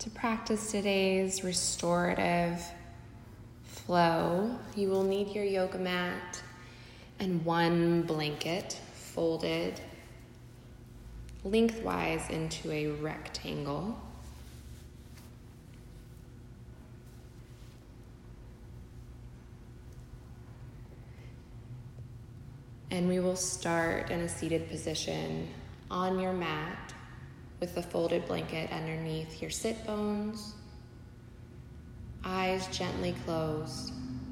To practice today's restorative flow, you will need your yoga mat and one blanket folded lengthwise into a rectangle. And we will start in a seated position on your mat with the folded blanket underneath your sit bones, eyes gently closed,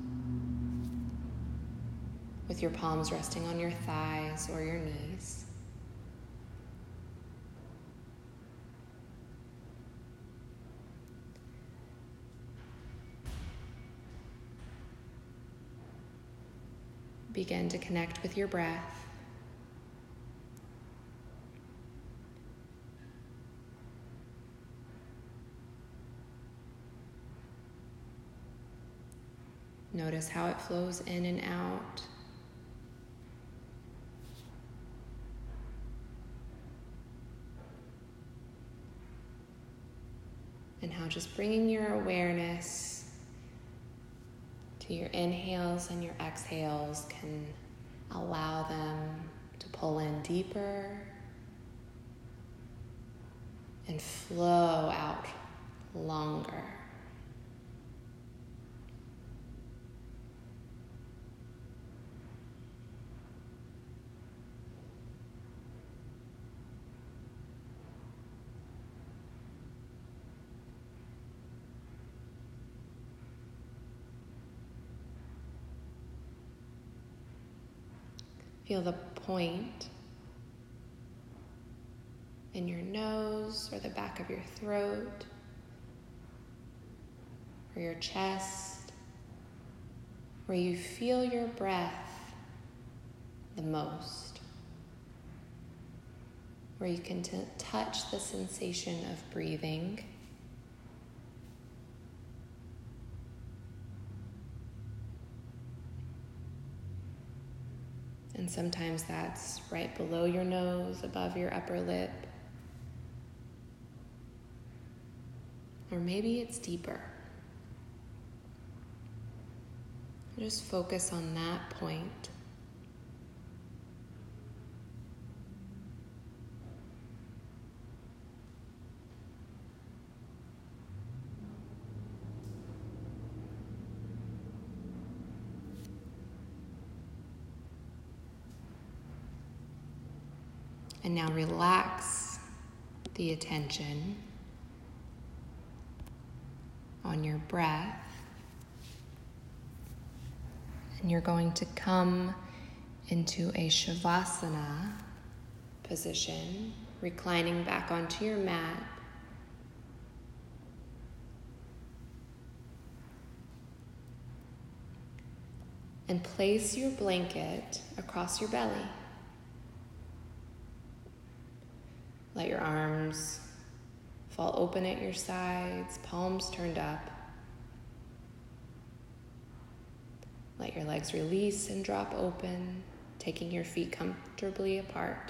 with your palms resting on your thighs or your knees. Begin to connect with your breath. Notice how it flows in and out. And how just bringing your awareness to your inhales and your exhales can allow them to pull in deeper and flow out longer. Feel the point in your nose or the back of your throat or your chest, where you feel your breath the most, where you can touch the sensation of breathing. And sometimes that's right below your nose, above your upper lip. Or maybe it's deeper. Just focus on that point. And now relax the attention on your breath. And you're going to come into a Shavasana position, reclining back onto your mat. And place your blanket across your belly. Let your arms fall open at your sides, palms turned up. Let your legs release and drop open, taking your feet comfortably apart.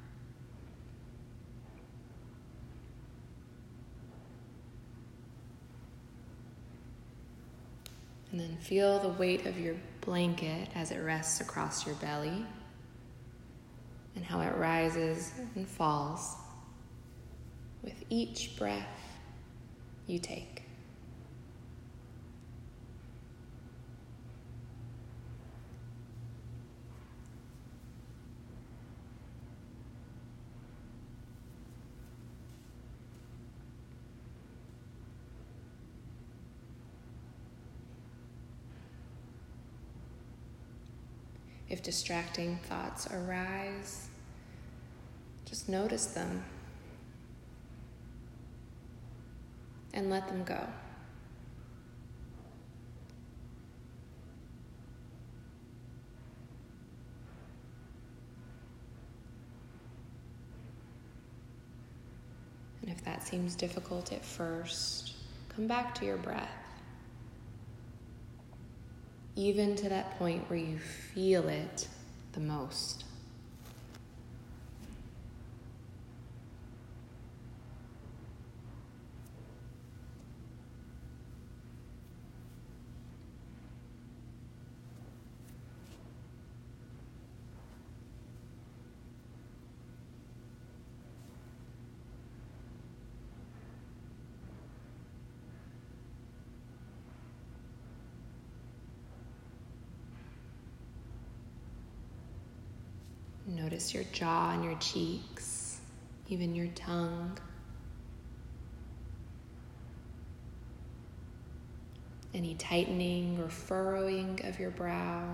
And then feel the weight of your blanket as it rests across your belly and how it rises and falls with each breath you take. If distracting thoughts arise, just notice them and let them go. And if that seems difficult at first, come back to your breath. Even to that point where you feel it the most. Notice your jaw and your cheeks, even your tongue. Any tightening or furrowing of your brow.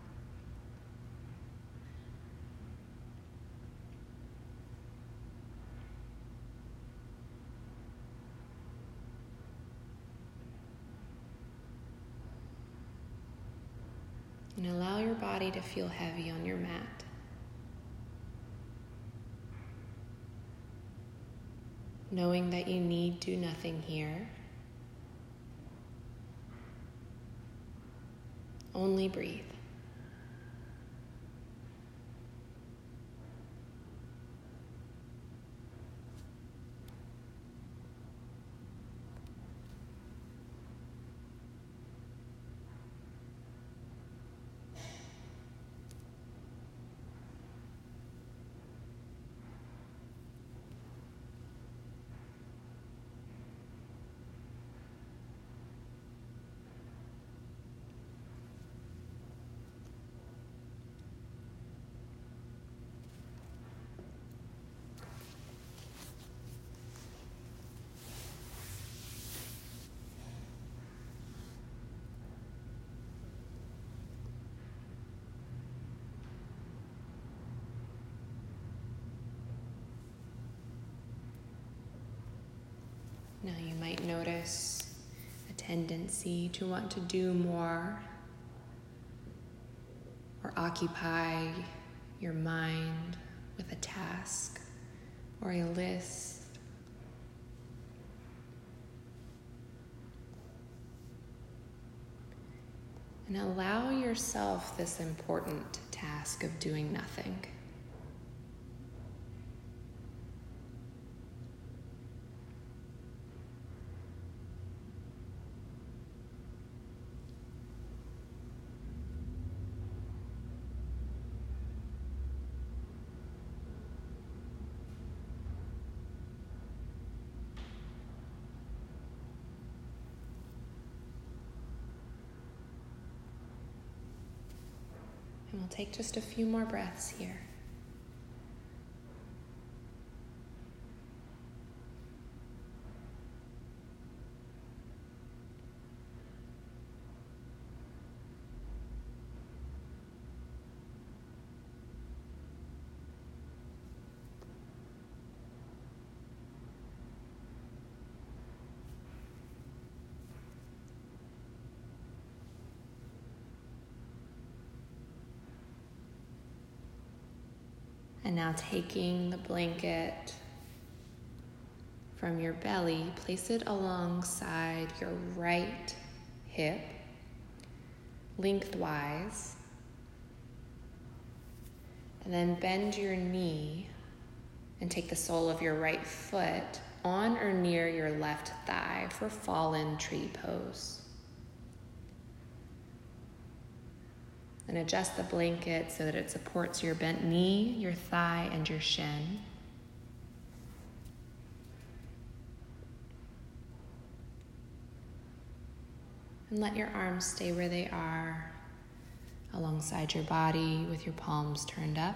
And allow your body to feel heavy on your mat. Knowing that you need do nothing here. Only breathe. Now you might notice a tendency to want to do more or occupy your mind with a task or a list. And allow yourself this important task of doing nothing. And we'll take just a few more breaths here. And now taking the blanket from your belly, place it alongside your right hip, lengthwise, and then bend your knee and take the sole of your right foot on or near your left thigh for fallen tree pose. And adjust the blanket so that it supports your bent knee, your thigh, and your shin. And let your arms stay where they are, alongside your body with your palms turned up.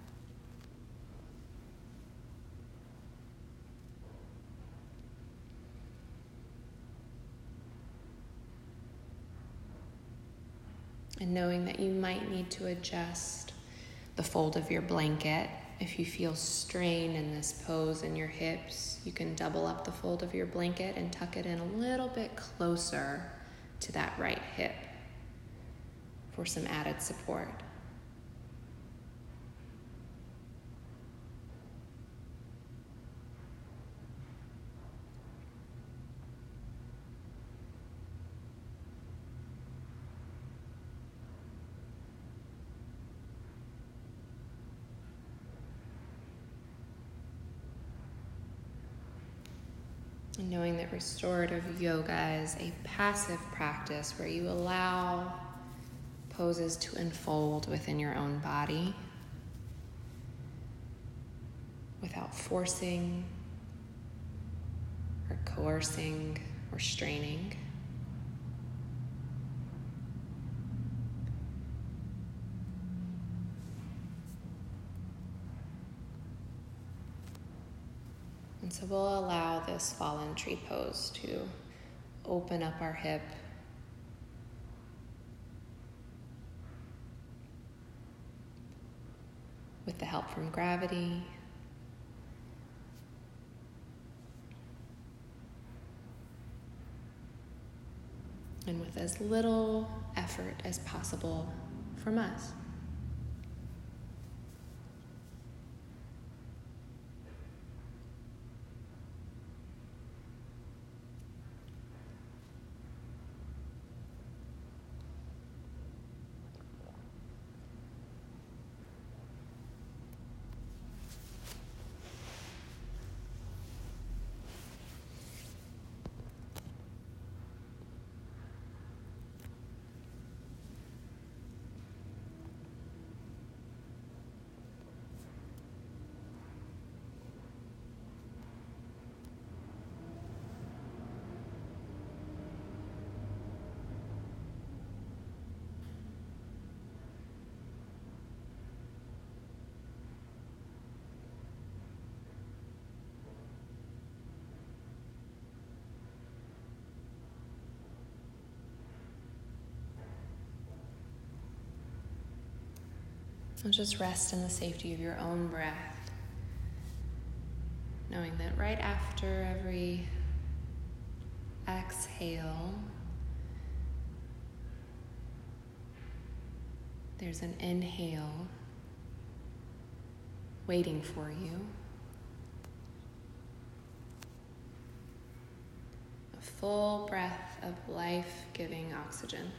And knowing that you might need to adjust the fold of your blanket. If you feel strain in this pose in your hips, you can double up the fold of your blanket and tuck it in a little bit closer to that right hip for some added support. And knowing that restorative yoga is a passive practice where you allow poses to unfold within your own body without forcing or coercing or straining. And so we'll allow this fallen tree pose to open up our hip. With the help from gravity. And with as little effort as possible from us. And just rest in the safety of your own breath, knowing that right after every exhale, there's an inhale waiting for you. A full breath of life-giving oxygen.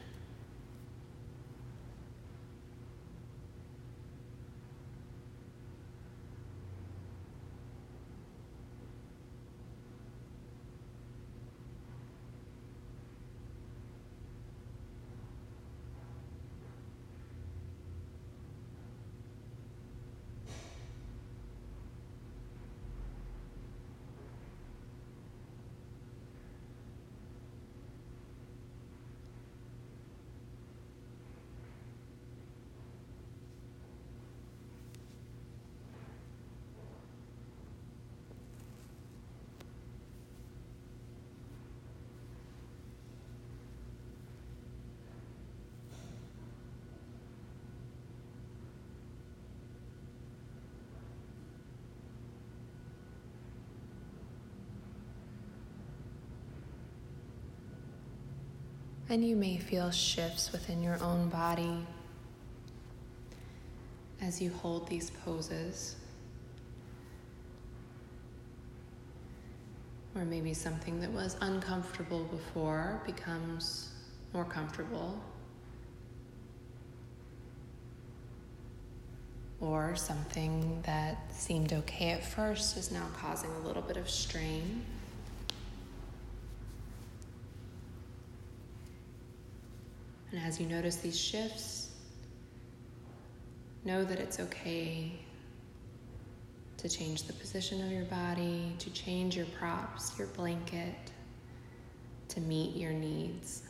And you may feel shifts within your own body as you hold these poses. Or maybe something that was uncomfortable before becomes more comfortable. Or something that seemed okay at first is now causing a little bit of strain. And as you notice these shifts, know that it's okay to change the position of your body, to change your props, your blanket, to meet your needs.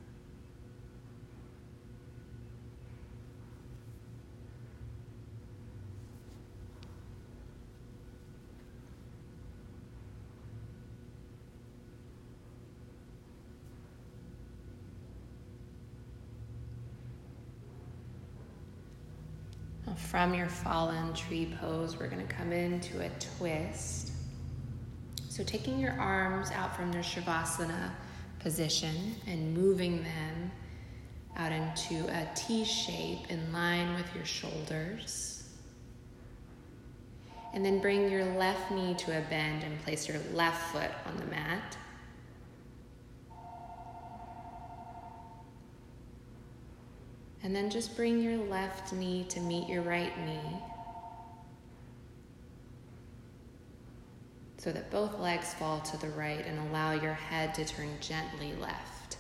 From your fallen tree pose, we're going to come into a twist. So taking your arms out from their Shavasana position and moving them out into a T shape in line with your shoulders. And then bring your left knee to a bend and place your left foot on the mat. And then just bring your left knee to meet your right knee so that both legs fall to the right and allow your head to turn gently left.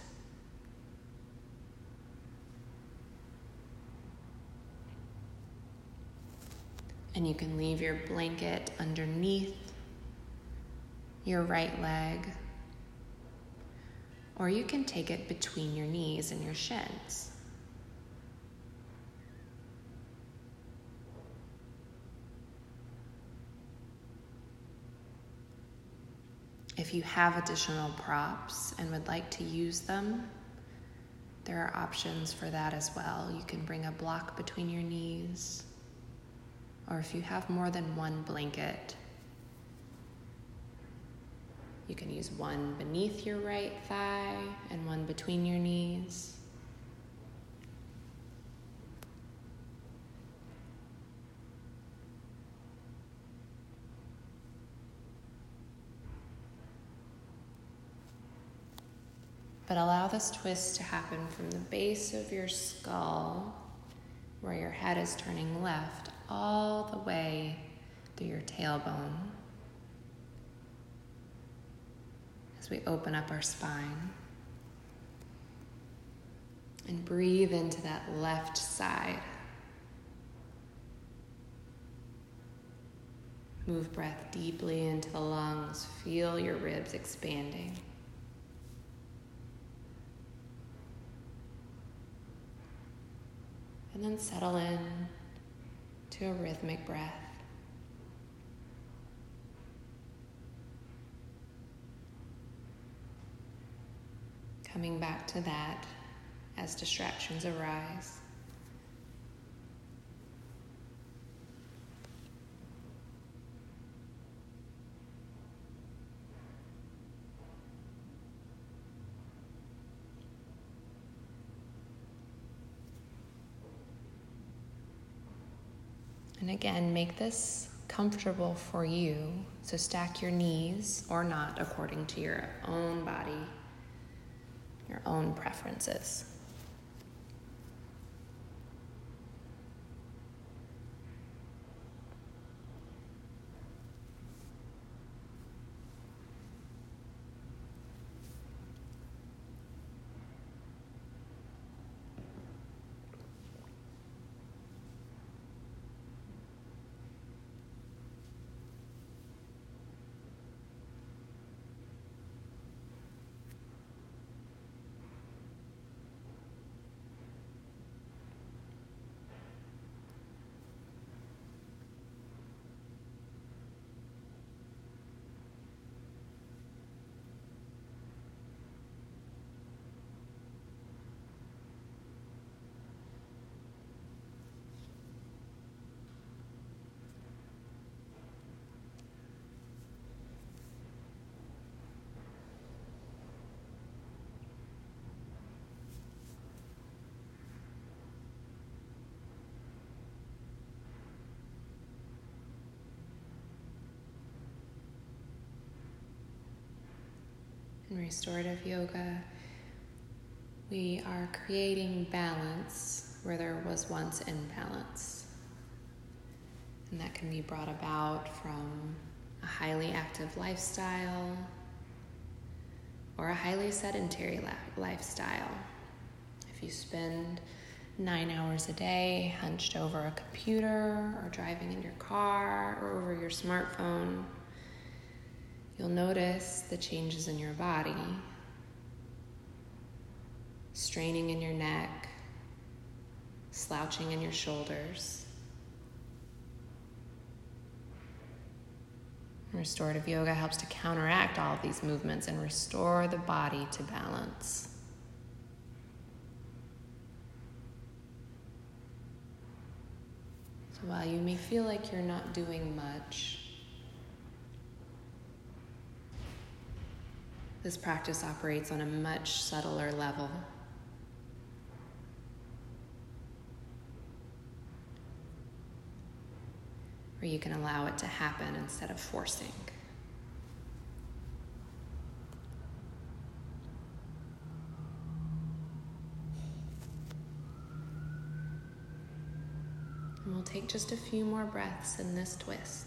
And you can leave your blanket underneath your right leg, or you can take it between your knees and your shins. If you have additional props and would like to use them, there are options for that as well. You can bring a block between your knees, or if you have more than one blanket, you can use one beneath your right thigh and one between your knees. But allow this twist to happen from the base of your skull, where your head is turning left, all the way through your tailbone. As we open up our spine and breathe into that left side. Move breath deeply into the lungs. Feel your ribs expanding. And then settle in to a rhythmic breath. Coming back to that as distractions arise. And again, make this comfortable for you. So stack your knees or not according to your own body, your own preferences. In restorative yoga, we are creating balance where there was once imbalance. And that can be brought about from a highly active lifestyle or a highly sedentary lifestyle. If you spend 9 hours a day hunched over a computer or driving in your car or over your smartphone, you'll notice the changes in your body, straining in your neck, slouching in your shoulders. Restorative yoga helps to counteract all of these movements and restore the body to balance. So while you may feel like you're not doing much, this practice operates on a much subtler level. Where you can allow it to happen instead of forcing. And we'll take just a few more breaths in this twist.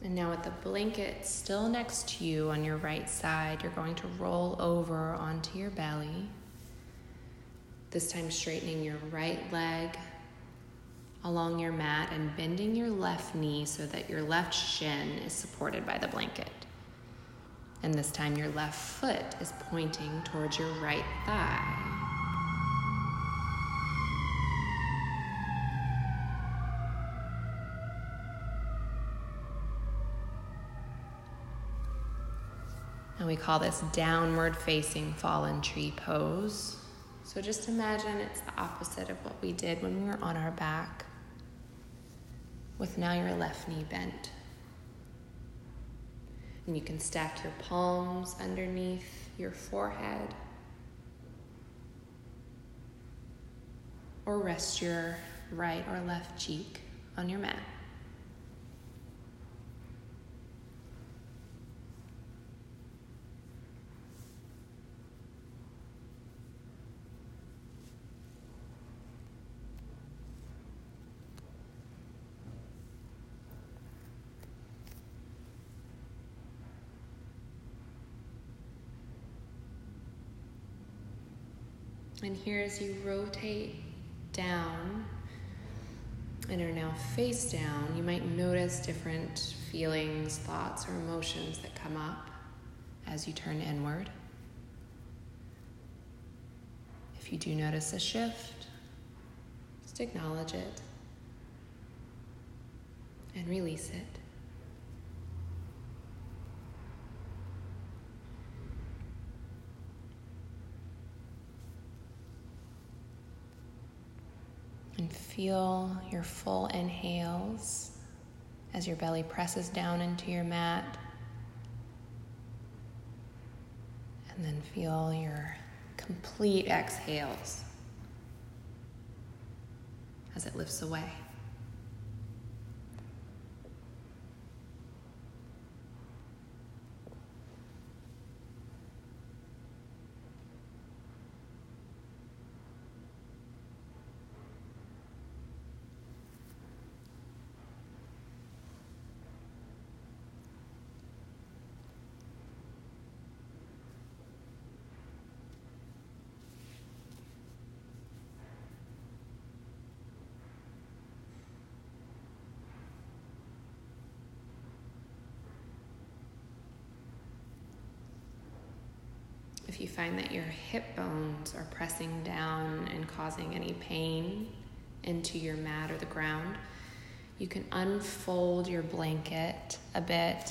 And now with the blanket still next to you on your right side, you're going to roll over onto your belly. This time straightening your right leg along your mat and bending your left knee so that your left shin is supported by the blanket. And this time your left foot is pointing towards your right thigh. And we call this downward facing fallen tree pose. So just imagine it's the opposite of what we did when we were on our back, with now your left knee bent. And you can stack your palms underneath your forehead, or rest your right or left cheek on your mat. And here as you rotate down and are now face down, you might notice different feelings, thoughts, or emotions that come up as you turn inward. If you do notice a shift, just acknowledge it and release it. And feel your full inhales as your belly presses down into your mat. And then feel your complete exhales as it lifts away. If you find that your hip bones are pressing down and causing any pain into your mat or the ground, you can unfold your blanket a bit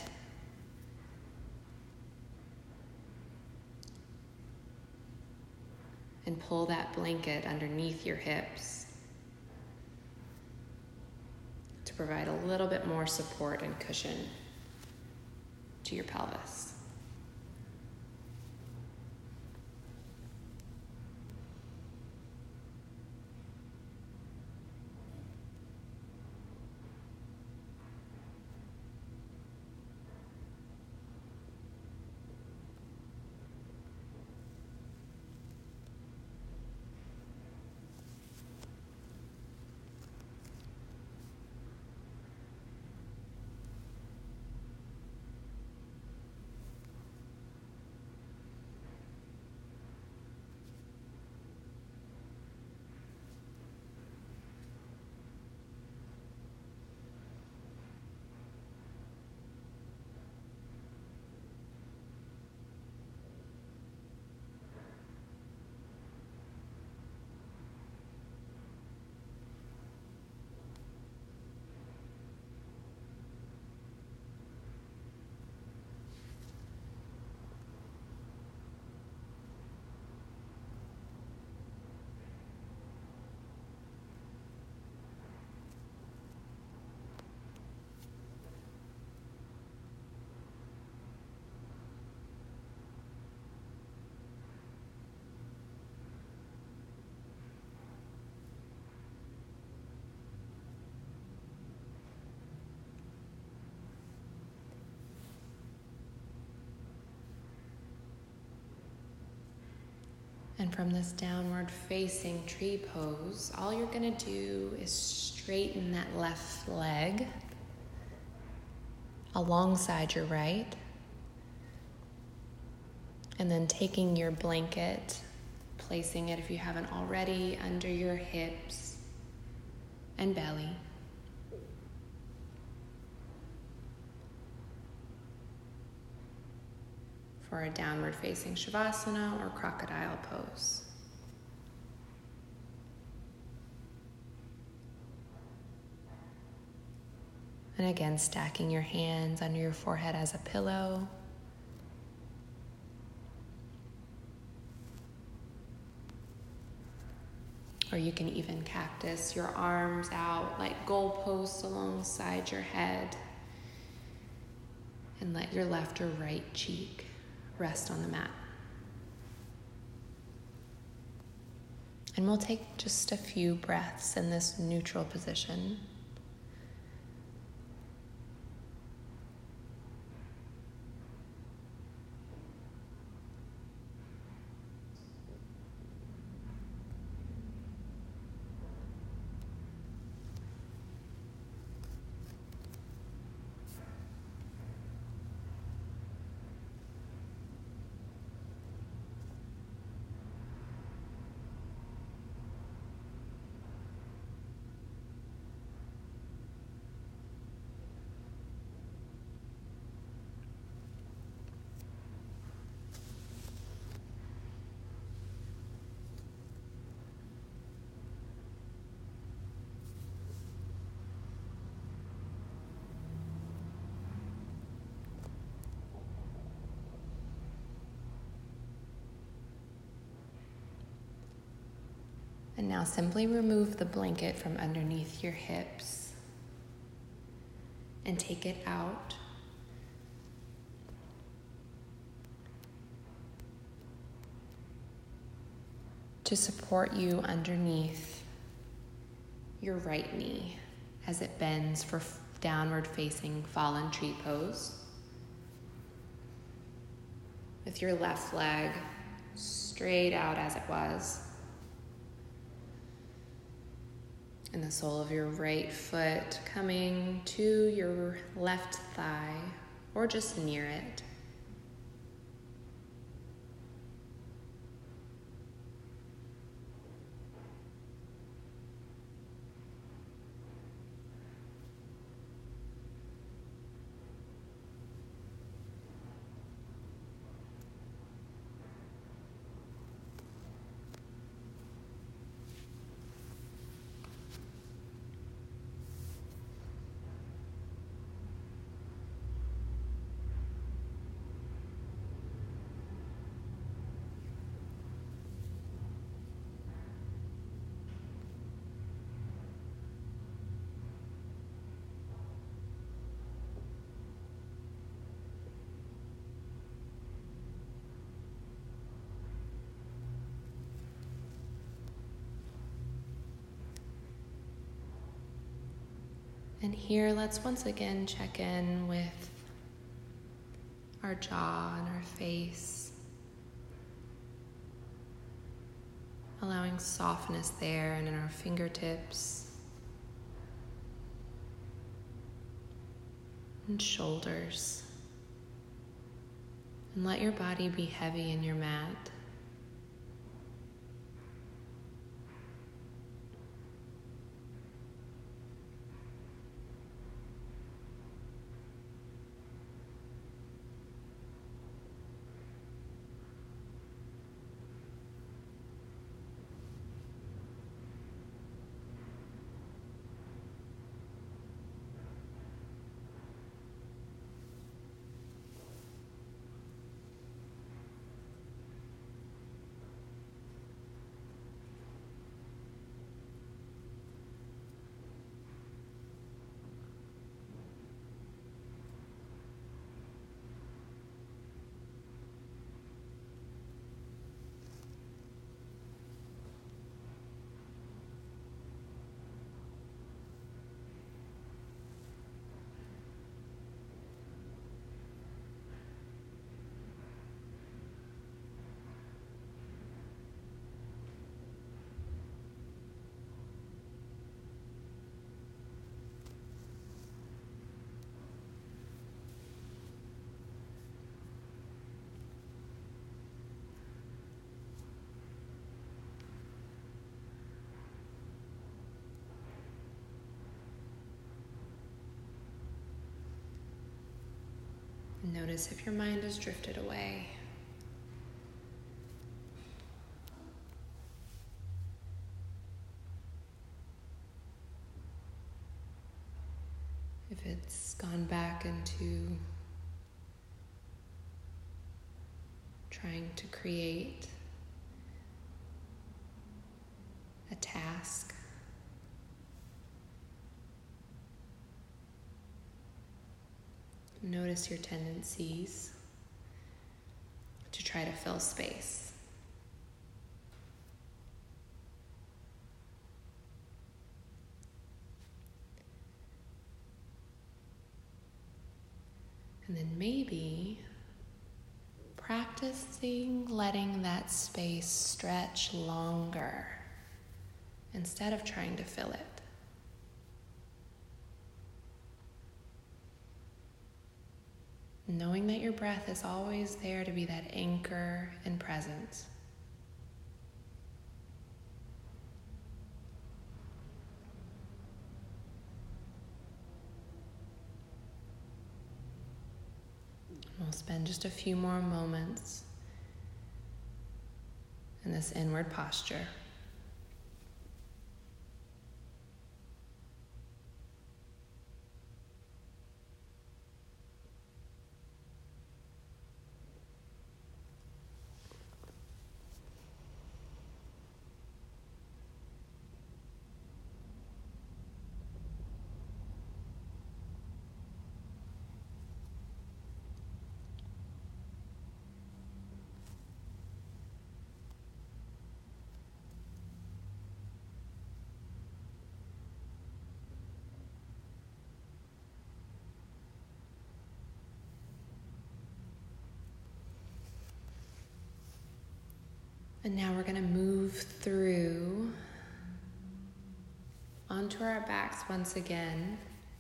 and pull that blanket underneath your hips to provide a little bit more support and cushion to your pelvis. And from this downward facing tree pose, all you're going to do is straighten that left leg alongside your right. And then taking your blanket, placing it, if you haven't already, under your hips and belly. For a downward facing Shavasana or crocodile pose. And again, stacking your hands under your forehead as a pillow. Or you can even cactus your arms out like goalposts alongside your head. And let your left or right cheek rest on the mat. And we'll take just a few breaths in this neutral position. And now simply remove the blanket from underneath your hips and take it out. To support you underneath your right knee as it bends for downward facing fallen tree pose. With your left leg straight out as it was. And the sole of your right foot coming to your left thigh or just near it. And here, let's once again check in with our jaw and our face, allowing softness there and in our fingertips and shoulders. And let your body be heavy in your mat. Notice if your mind has drifted away. If it's gone back into trying to create a task. Notice your tendencies to try to fill space. And then maybe practicing letting that space stretch longer instead of trying to fill it. Knowing that your breath is always there to be that anchor and presence. We'll spend just a few more moments in this inward posture. And now we're going to move through onto our backs once again.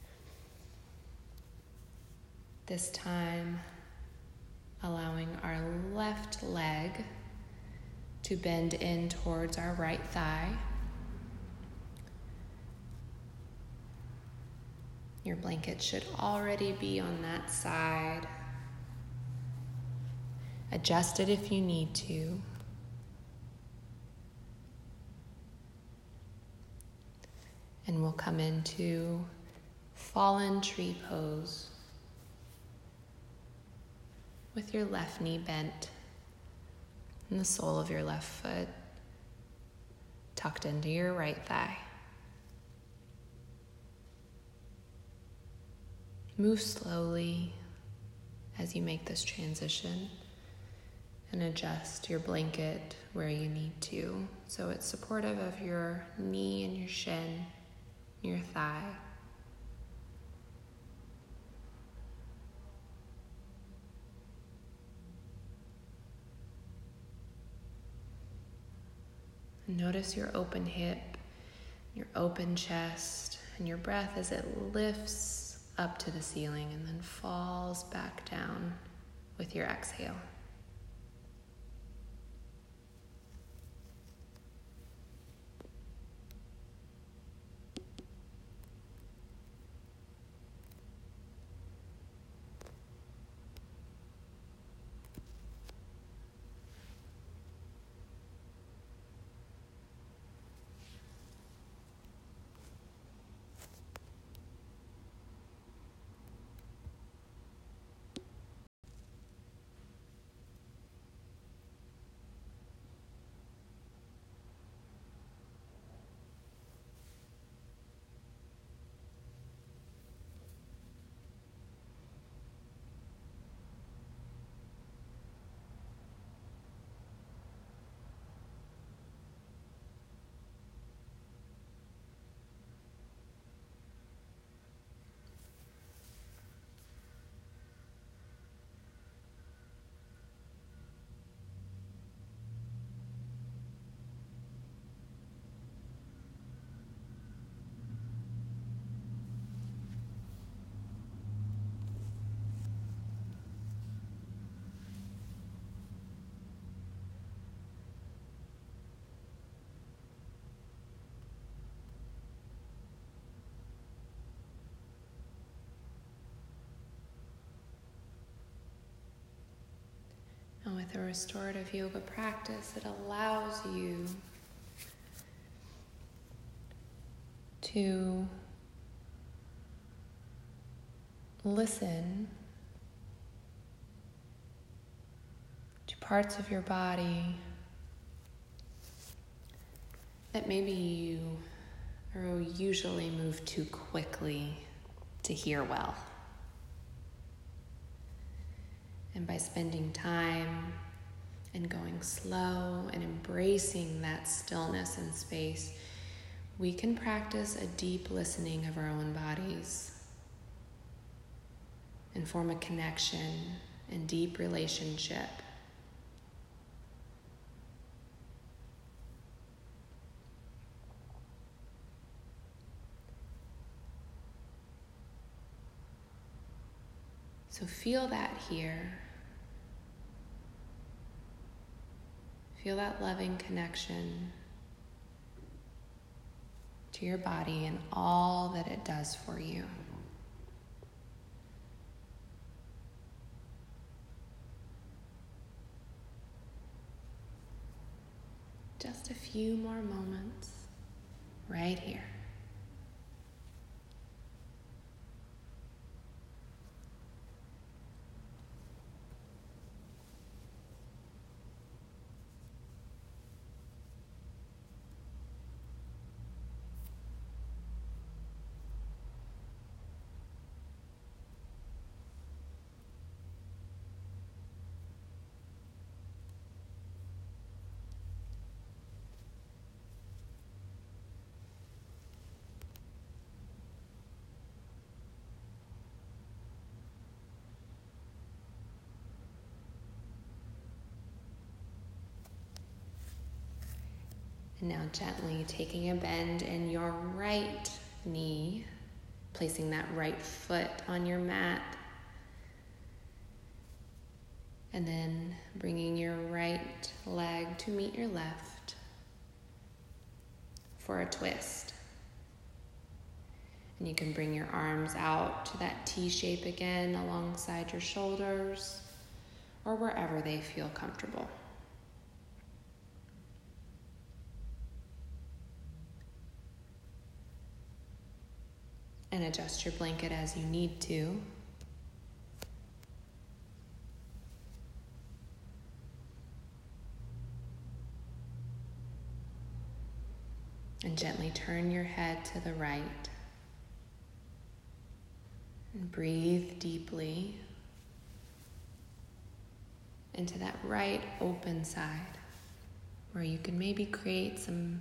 This time, allowing our left leg to bend in towards our right thigh. Your blanket should already be on that side. Adjust it if you need to. And we'll come into fallen tree pose with your left knee bent and the sole of your left foot tucked into your right thigh. Move slowly as you make this transition and adjust your blanket where you need to so it's supportive of your knee and your shin, your thigh. Notice your open hip, your open chest, and your breath as it lifts up to the ceiling and then falls back down with your exhale. And with a restorative yoga practice, it allows you to listen to parts of your body that maybe you usually move too quickly to hear well. And by spending time and going slow and embracing that stillness and space, we can practice a deep listening of our own bodies and form a connection and deep relationship. So feel that here. Feel that loving connection to your body and all that it does for you. Just a few more moments right here. And now gently taking a bend in your right knee, placing that right foot on your mat, and then bringing your right leg to meet your left for a twist. And you can bring your arms out to that T shape again alongside your shoulders or wherever they feel comfortable. And adjust your blanket as you need to. And gently turn your head to the right. And breathe deeply into that right open side, where you can maybe create some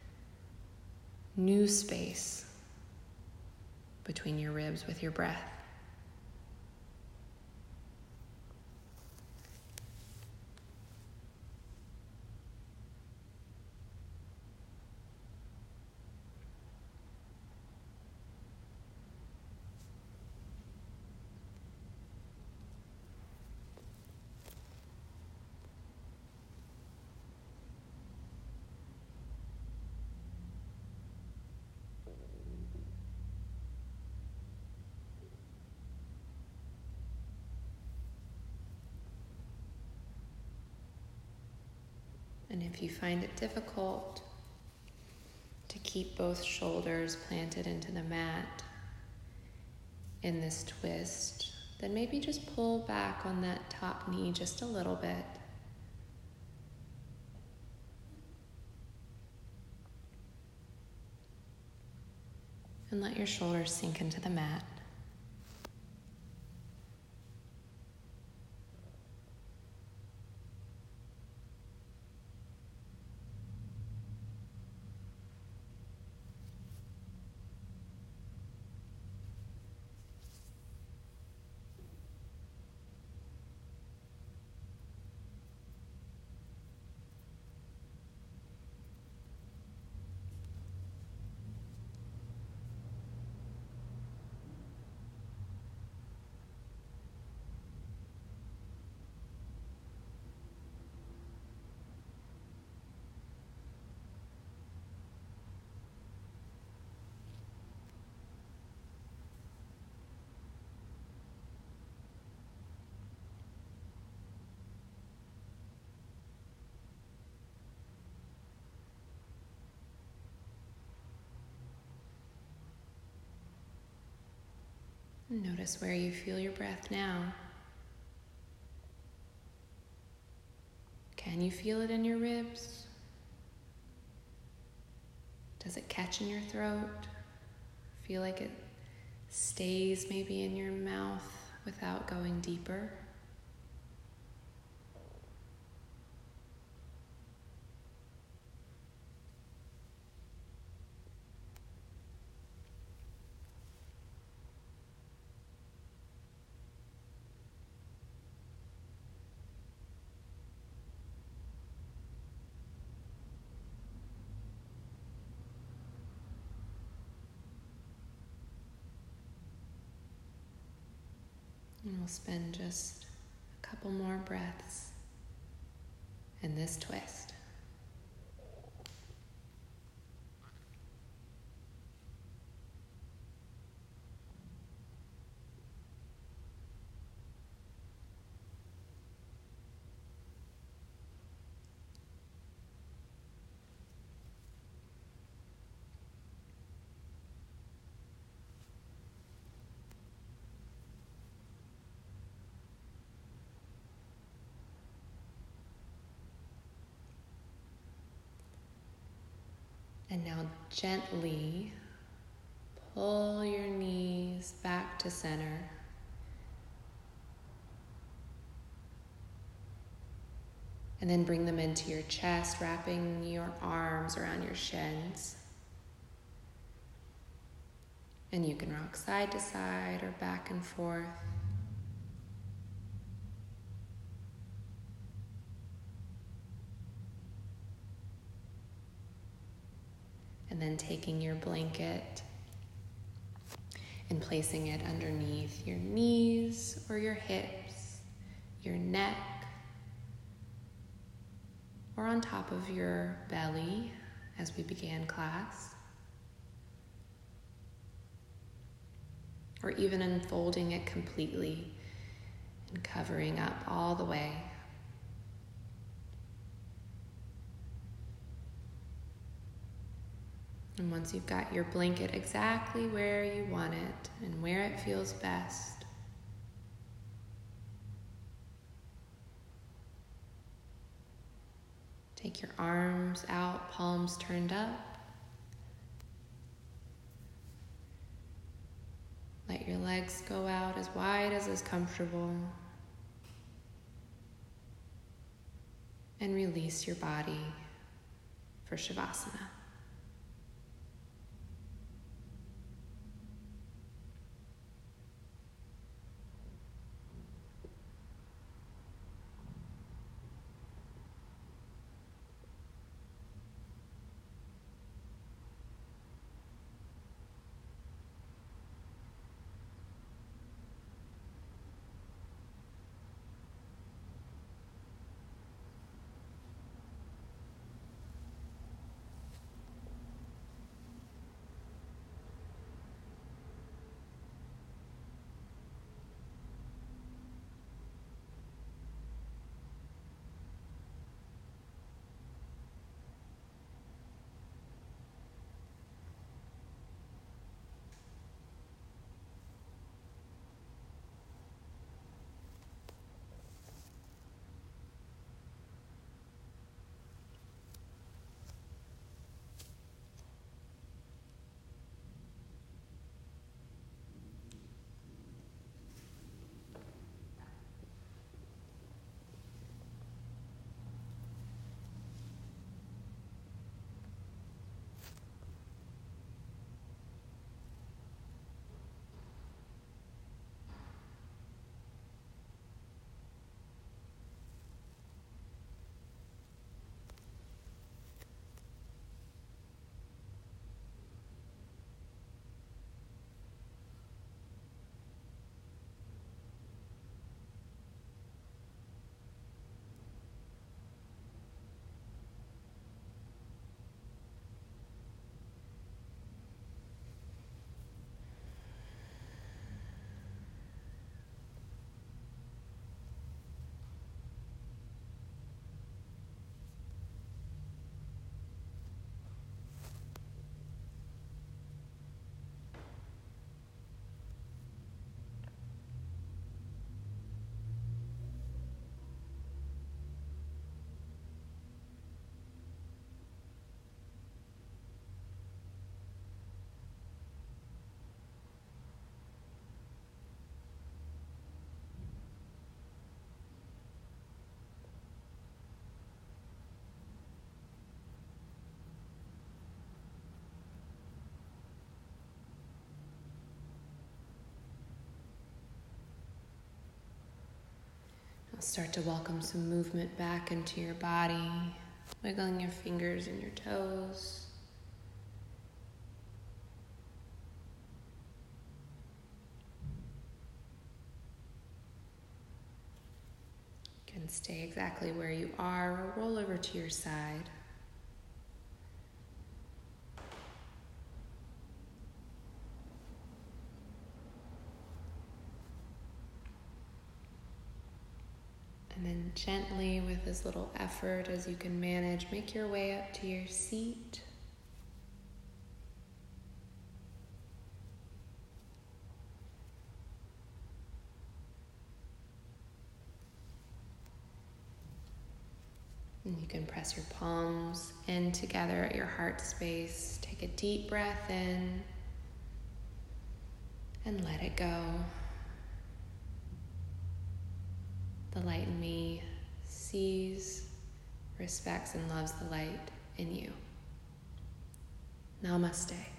new space between your ribs with your breath. And if you find it difficult to keep both shoulders planted into the mat in this twist, then maybe just pull back on that top knee just a little bit. And let your shoulders sink into the mat. Notice where you feel your breath now. Can you feel it in your ribs? Does it catch in your throat? Feel like it stays maybe in your mouth without going deeper? And we'll spend just a couple more breaths in this twist. And now gently pull your knees back to center. And then bring them into your chest, wrapping your arms around your shins. And you can rock side to side or back and forth. And then taking your blanket and placing it underneath your knees or your hips, your neck, or on top of your belly as we began class. Or even unfolding it completely and covering up all the way. And once you've got your blanket exactly where you want it and where it feels best, take your arms out, palms turned up. Let your legs go out as wide as is comfortable. And release your body for Shavasana. Start to welcome some movement back into your body, wiggling your fingers and your toes. You can stay exactly where you are or roll over to your side. And then gently, with as little effort as you can manage, make your way up to your seat. And you can press your palms in together at your heart space. Take a deep breath in and let it go. The light in me sees, respects, and loves the light in you. Namaste.